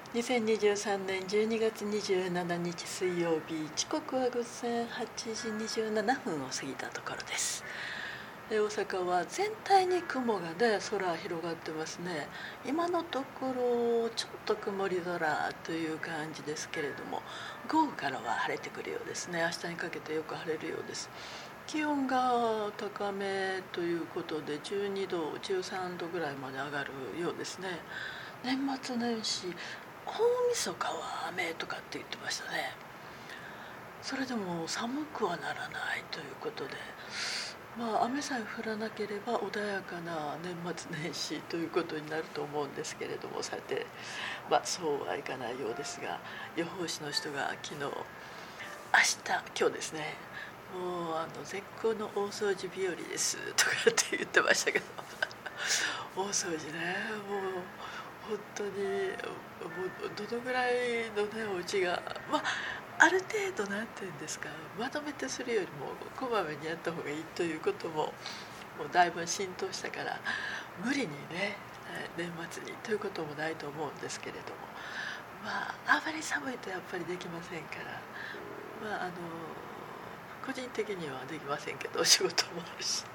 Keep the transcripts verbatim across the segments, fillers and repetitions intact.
にせんにじゅうさんねんじゅうにがつにじゅうしちにち水曜日、時刻は午前はちじにじゅうななふんを過ぎたところです。で大阪は全体に雲がね、空広がってますね。今のところちょっと曇り空という感じですけれども、午後からは晴れてくるようですね。明日にかけてよく晴れるようです。気温が高めということでじゅうにどじゅうさんどぐらいまで上がるようですね。年末年始、大晦日は雨とかって言ってましたね。それでも寒くはならないということで、まあ雨さえ降らなければ穏やかな年末年始ということになると思うんですけれども、さて、まあ、そうはいかないようですが、予報士の人が昨日、明日今日ですね、もうあの絶好の大掃除日和ですとかって言ってましたけど大掃除ね、もう本当にもうどのぐらいのねお家が、まあある程度なんていうんですか、まとめてするよりもこまめにやった方がいいということももうだいぶ浸透したから、無理にね年末にということもないと思うんですけれども、まああまり寒いとやっぱりできませんから、まああの個人的にはできませんけど、仕事もあるし、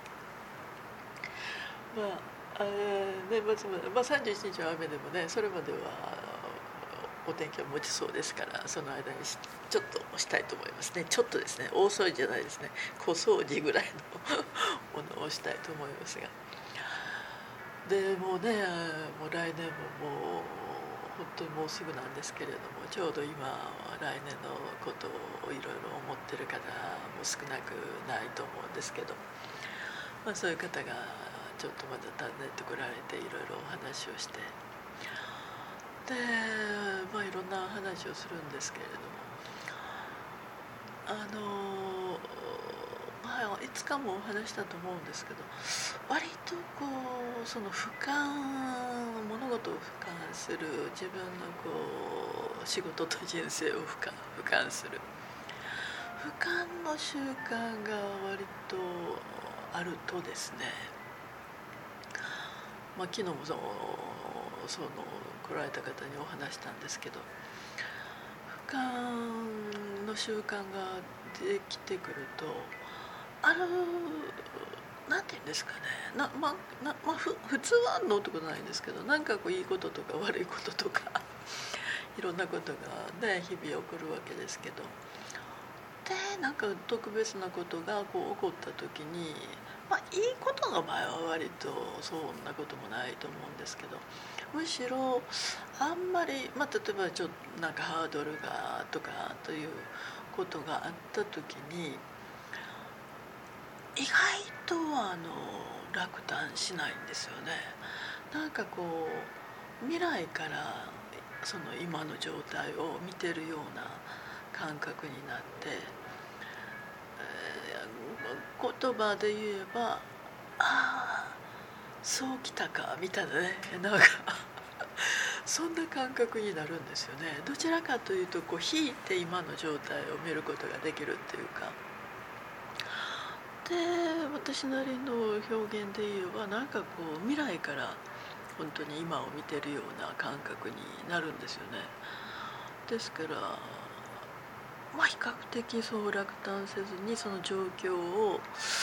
まあ年末まで、まあ、さんじゅういちにちは雨でもね、それまではお天気は持ちそうですから、その間にちょっとしたいと思いますね。ちょっとですね、大掃除じゃないですね、小掃除ぐらいのものをしたいと思いますが、でもうね、もう来年ももう本当にもうすぐなんですけれども、ちょうど今来年のことをいろいろ思ってる方も少なくないと思うんですけど、まあ、そういう方がちょっとまた訪ねてこられていろいろお話をして、で、まあ、いろんな話をするんですけれども、あのまあいつかもお話したと思うんですけど、割とこうその俯瞰物事を俯瞰する、自分のこう仕事と人生を俯瞰俯瞰する俯瞰の習慣が割とあるとですね、まあ、昨日もそのその来られた方にお話したんですけど、俯瞰の習慣ができてくると、あるなんていうんですかね、な、まあなまあ、ふ普通はのってことないんですけど、なんかこういいこととか悪いこととかいろんなことがね日々起こるわけですけど、でなんか特別なことがこう起こった時に、まあいいことの場合は割とそんなこともないと思うんですけど、むしろあんまり、まあ、例えばちょっとなんかハードルがとかということがあった時に、意外とあの落胆しないんですよね。なんかこう未来からその今の状態を見てるような感覚になって、えー、言葉で言えば「ああそうきたか」みたいなね、なんかそんな感覚になるんですよね。どちらかというとこう引いて今の状態を見ることができるっていうか、で私なりの表現で言えば、なんかこう未来から本当に今を見てるような感覚になるんですよね。ですからまあ比較的そう落胆せずにその状況を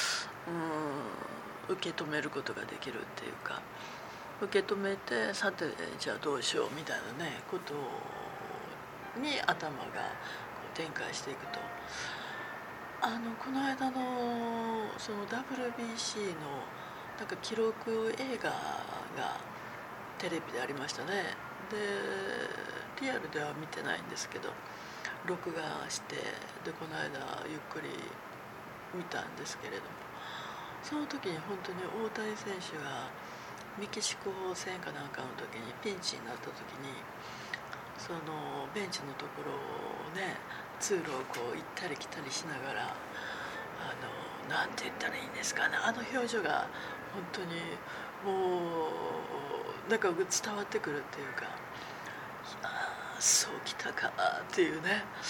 うん受け止めることができるっていうか、受け止めて、さてじゃあどうしようみたいなねことに頭がこう展開していくと、あのこの間のその ダブリュービーシー のなんか記録映画がテレビでありましたね。でリアルでは見てないんですけど、録画して、でこの間ゆっくり見たんですけれども、その時に本当に大谷選手がメキシコ戦かなんかの時にピンチになった時に、そのベンチのところをね、通路をこう行ったり来たりしながら、あのなんて言ったらいいんですかね、あの表情が本当にもうなんか伝わってくるっていうか、ああそうきたかっていうね、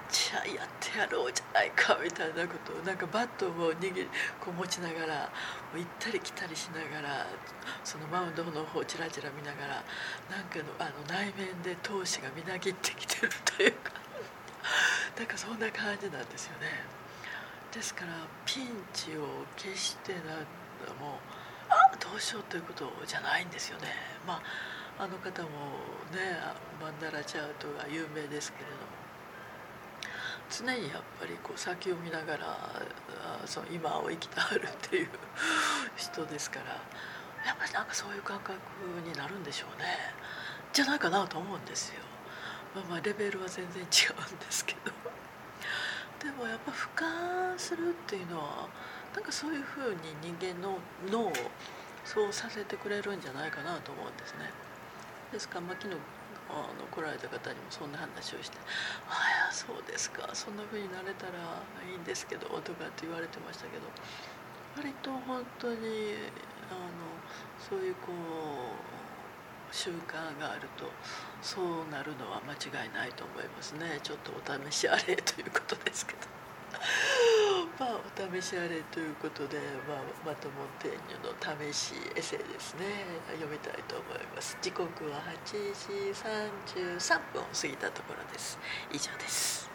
じゃあやってやろうじゃないかみたいなことをなんかバットを握りこう持ちながら行ったり来たりしながらそのマウンドの方をチラチラ見ながらなんかのあの内面で闘志がみなぎってきてるというかなんかそんな感じなんですよね。ですからピンチを決してなんもうあどうしようということじゃないんですよね。まああの方もねマンダラチャートが有名ですけれども常にやっぱりこう先を見ながらその今を生きてはるっていう人ですからやっぱりなんかそういう感覚になるんでしょうねじゃないかなと思うんですよ。まあまあレベルは全然違うんですけどでもやっぱ俯瞰するっていうのはなんかそういうふうに人間の脳をそうさせてくれるんじゃないかなと思うんですね。ですから、まあ、昨日あの来られた方にもそんな話をして「ああそうですかそんな風になれたらいいんですけど」とかって言われてましたけど割と本当にあのそういうこう習慣があるとそうなるのは間違いないと思いますね。ちょっとお試しあれということですけどまあお試しあれということで、まあ、まとも天女の試しエセですね読みたいと思います。時刻ははちじさんじゅうさんぷんを過ぎたところです。以上です。